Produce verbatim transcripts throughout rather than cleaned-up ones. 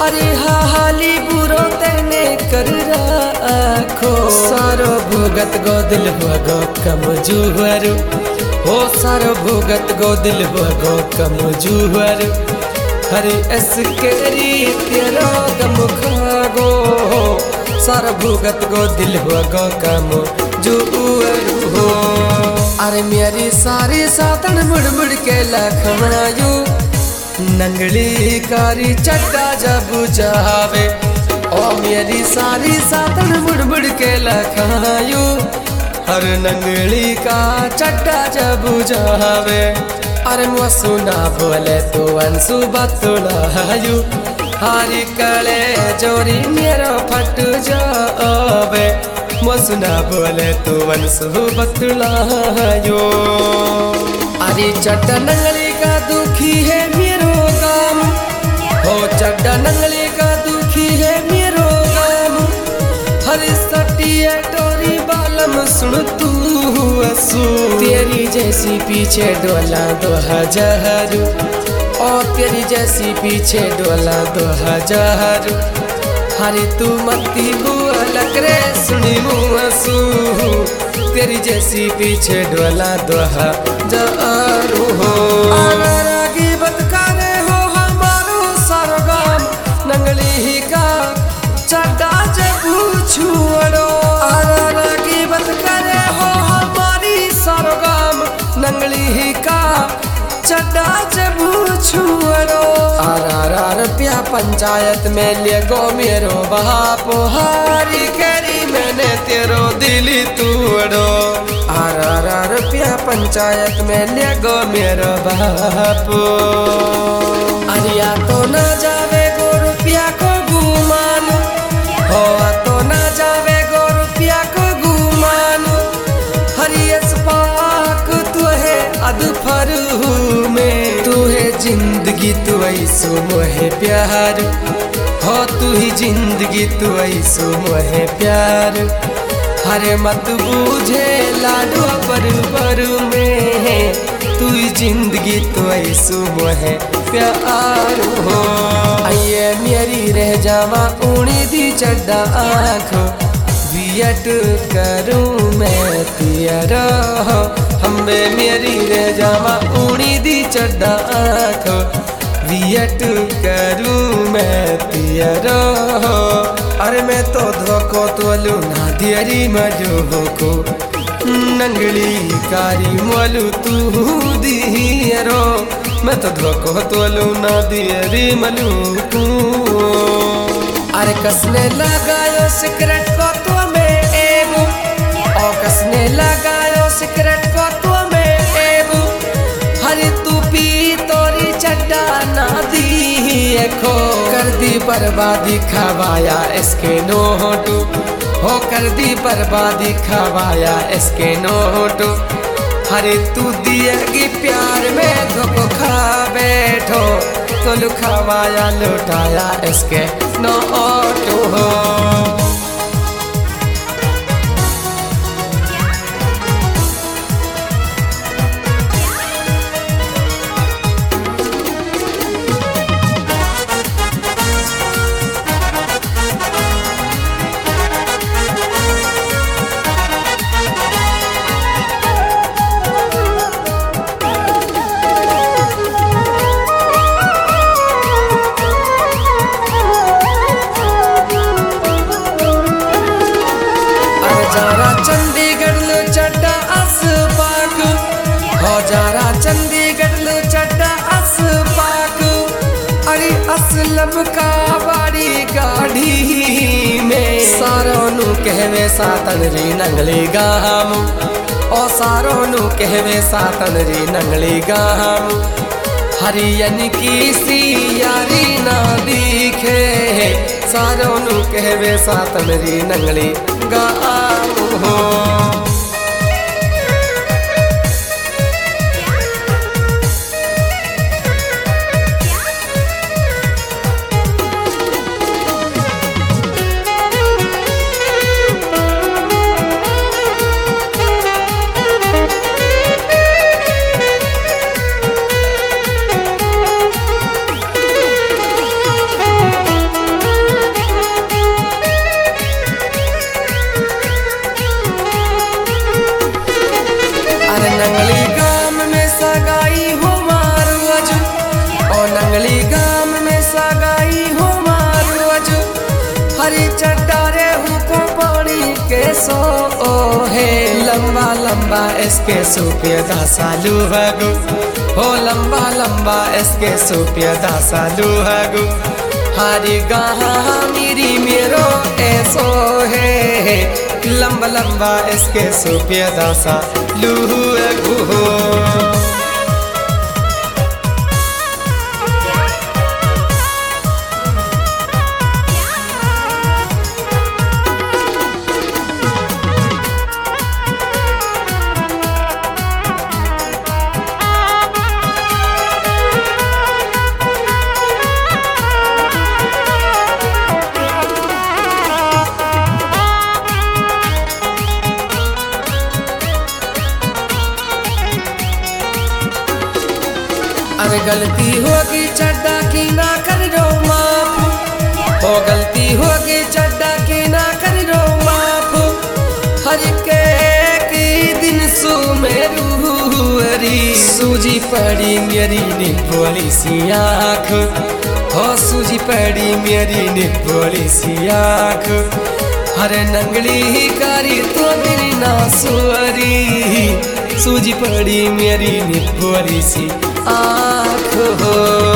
अरे हाली बुरो तेने कर राखो सारो भुगत गो दिल भगो कमजोर हो सारो भुगत गो दिल भगो कमजोर हरे एसकेरी तेरा गम खागो सारो भुगत गो दिल भगो कमजोर हो। अरे मेरी सारी सातन मुड़ मुड़ के लखमायू नंगली कारी चट्टा जब जावे ओ मेरी सारी सातन मुड़ मुड़ के लखायू हर नंगली का चट्टा जब जावे। अरे मुआ सुना बोले तो अंसु बतुलायू हारी कले जोरी मेरा फट जावे मुआ सुना बोले तो अंसु बतुलायू। अरे चट्टा नंगली का दुखी है मेरो काम हो चड्डा नंगली का दुखी है मेरो काम हरी सटिया टोरी बालम सुन तू असू तेरी जैसी पीछे डोला दो हजार और तेरी जैसी पीछे डोला दो हजार हरी तू मत्ती बुआ लकरे सुनी मुआसू तेरी जैसी पीछे डोला दो हजार हो। आगी बतकारे हो हमारो सारो गाम नंगली ही का चड्डा जब छुड़ो आगी बतकारे हो हमारी सारो गाम नंगली ही का चड्डा जब छुड़ो आरा रुपया पंचायत में ले गो मेरो बाप हारी करी मैंने तेरो दिली तोड़ो आरा रुपया पंचायत में ले गो मेरो बाप। अरिया तो ना जावे गो रुपया को गुमान हो तो ना जावे गो रुपया को गुमान हरियस पाक तू है अदफर में तू है जिंदगी तू ऐसो मोहे प्यार हो तू ही जिंदगी तू ऐसो मोहे प्यार हरे मत बूझे लाडो पर पर में तू ही जिंदगी तू ऐसो मोहे प्यार हो। आइए मेरी रह जावा उड़ी दी चड्डा आँखों वियट करूँ मैं तेरा हमें मेरी रह जावा उड़ी दी चड्डा आँखों वियट करूँ मैं तेरा अरे मैं तो धोखो तोलू ना दियरी मजो को नंगली कारी मोलू तू दियरो मैं तो धोखो तोलू ना दियरी मलू तू। अरे कसने लगायो सिगरेट को तो में एबू और कसने लगायो सिगरेट को तो में एबू हरी तू पी तोरी चड्डा ना दी खो कर दी बर्बादी खवाया इसके नोटू हो कर दी बर्बादी खवाया इसके नोटू हरे तू दिएगी प्यार में धोखो खा बैठो तो लुखावाया लुटाया इसके नोटू हो। चंडीगढ़ लो चड्डा अस पाक हो जारा चंडीगढ़ लो चड्डा अस पाक अरे असलम का बाड़ी गाड़ी में सारो नु कहवे सातन री नंगली गाम ओ सारो नु कहवे सातन री नंगली गाम हरियन की सी यारी ना दिखे सारो नु कहवे सातन री नंगली गाम हो। चड्डा रे हुको पानी के सो है लंबा लंबा इसके सूपे दासालू हगु हो लंबा लंबा इसके सूपे दासालू हगु हरी गाहा मेरी मेरो ऐसो है लंबा लंबा इसके सूपे दासालू हगु अरे गलती होगी चड्डा की ना कर रो माफ हो गलती होगी चड्डा की ना कर रो माफ हर के की दिन सु मेरी सूजी पड़ी मेरी ने बोली सी आँख हो सूजी पड़ी मेरी ने बोली सी आँख हरे नंगली कारी तो मेरी ना सुअरी सूजी पड़ी मेरी ने बोली सी आँख हो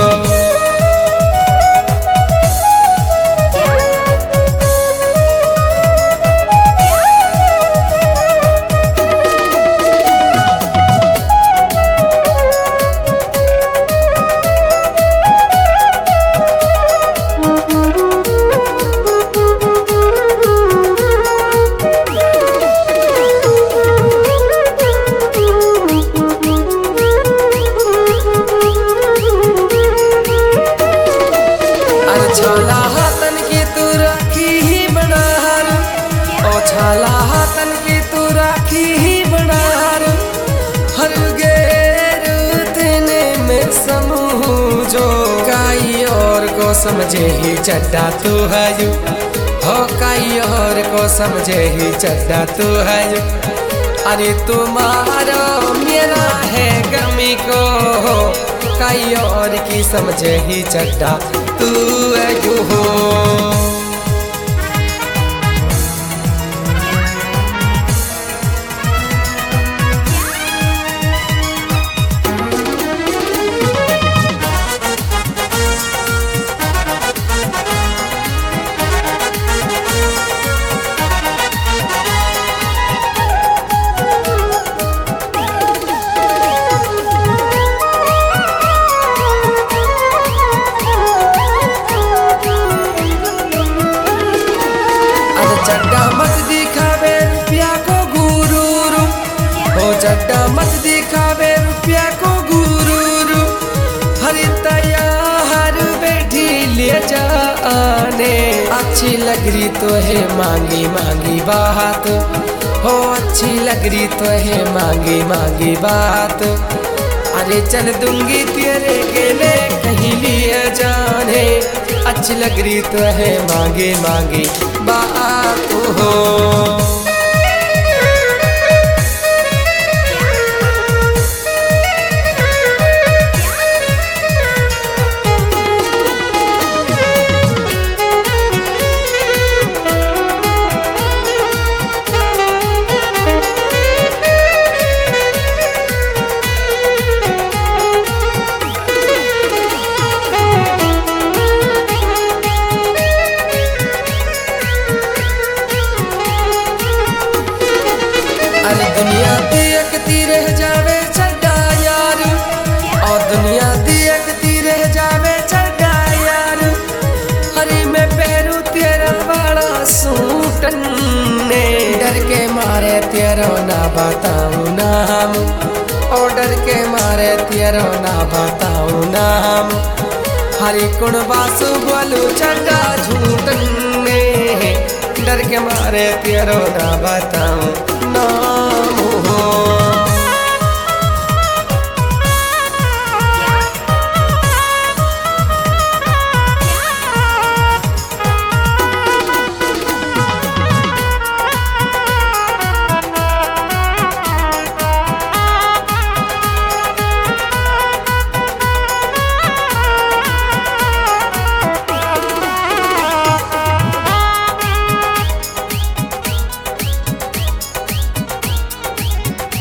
छाला हाथन की तू राखी ही बनार ओ छाला हाथन की तू राखी ही बनार हर गेर तेने में समूह जो काई और को समझे ही चड्डा तू है यू हो काई और को समझे ही चड्डा तू है यू अरे तुम्हारा मेरा है गमी को काई और की समझे ही चड्डा तू है जो हो चड्डा मत दिखावे रुपया को गुरूरू हो चड्डा मत दिखावे रुपया को गुरूरू हरी तैयार बैठी ले जाने अच्छी लग रही तो है मांगी मांगी बात हो अच्छी लग रही तो है मांगी मांगी बात अरे चल दूंगी तेरे गेले कहीं लिए जाने अच्छी लग रही तो है मांगे मांगे बात हो अरे दुनिया देखती रह जावे चड्डा यार और दुनिया देखती रह जावे चड्डा यार हरी मैं पहरू तेरा बड़ा सूटन ने डर के मारे तेरो ना बताऊं नाम और डर के मारे तेरो ना बताऊं नाम हरी कुण बासु बोलू चड्डा झूठन ने डर के मारे तेरो ना बताऊं नाम